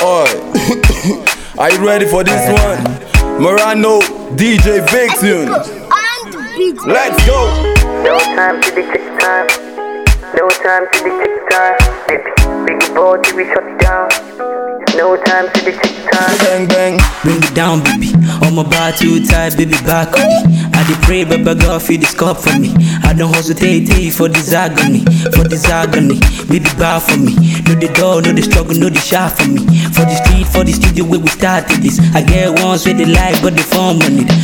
Alright. Are you ready for this one? Morano, DJ Big Tune. Let's go. No time to the tick time. No time to the tick time. Big body we shut down. No time to the tick time. Bang bang. Bring it down, baby. On my bar too tight, baby, back on me. I dey pray, Baba God, feed this cup for me. I don't hesitate for this agony, baby, bow for me. Know the door, know the struggle, know the shot for me. For the studio where we started this. I get ones where they like, but they form on it,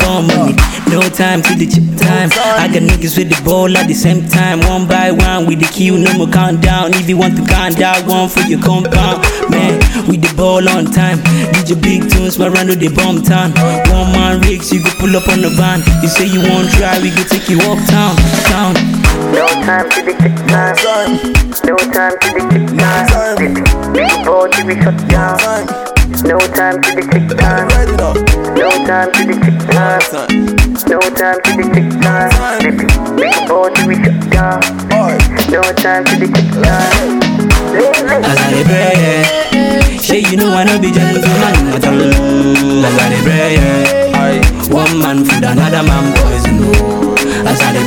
No time to the chip time. I got niggas with the ball at the same time. One by one with the queue, no more countdown. If you want to count that one for your compound, man, with the ball on time. DJ Big Tunes, Morano, the bomb town. One man rigs, you go pull up on the van. You say you won't try, we go take you walk town. No time to the tick time. No time to the tick time. Big body we shut down. No time to the tick time. No time to the tick time. No time to the tick time. Big body we shut down. No time to the tick time. As I pray, say you know I no be gentleman at all. As I pray, one man food another man poison. As I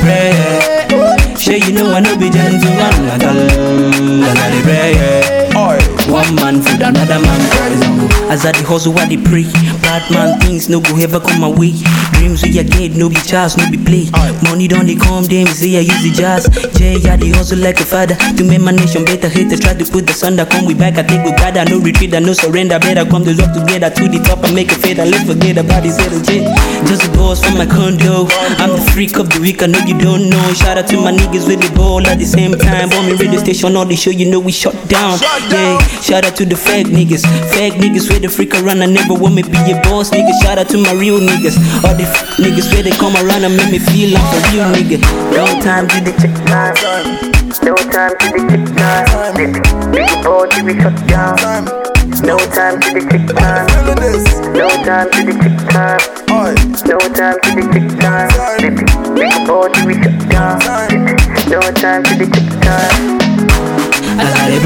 pray, say you know I no be gentleman at all. As I pray, one man food another man poison. As I the hustle, I the pray. Bad man things no go ever come my way. Dreams we a get, no be chance, no be play. Money don't they come, them say I use the jazz. Jay, I the hustle like a father. To make my nation better, hate to try to put the sun that come we back. I take we gather, no retreat, no surrender. Better come to work together to the top and make a fade. Let's forget about this little J. Just a boss from my condo. I'm the freak of the week, I know you don't know. Shout out to my niggas with the ball at the same time. On me radio station, all the show, you know we shut down. Yeah, shout out to the fake niggas with the freak around. I never want me be a boss, nigga. Shout out to my real niggas. All the niggas where they come around and make me feel like a real nigga. No time to the tick time. No time to the tick time. Big body we shut down. No time to the tick time. No time to the tick time. No time to the tick time. Big body we shut down. No time to the tick time. As I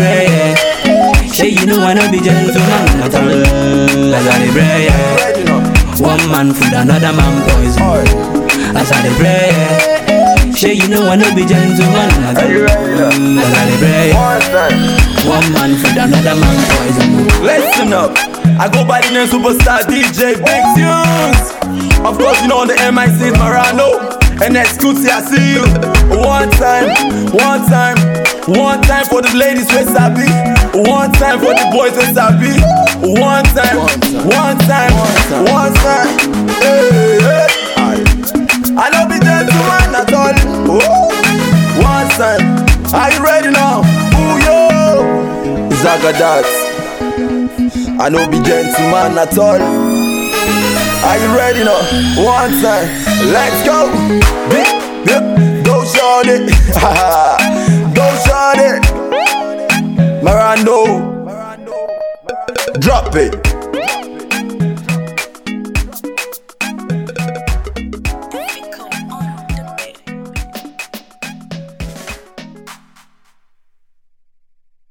pray, say you know I no be gentleman at all. As I pray, one man food another man poison. As I pray, say you know I no be gentleman at all. As I pray, one man food another man poison. Listen up, I go by the name Superstar DJ Big Tunes. Of course you know the MIC is Morano. And Scooty, I see you. One time for the ladies with Sabi. One time for the boys with Sabi. One time. Hey, hey. I don't be gentleman at all. One time. Are you ready now? Ooh yo, Zagadat. I don't be gentleman at all. Are you ready now? One time, let's go. Go short it. Go short it. Morano, drop it.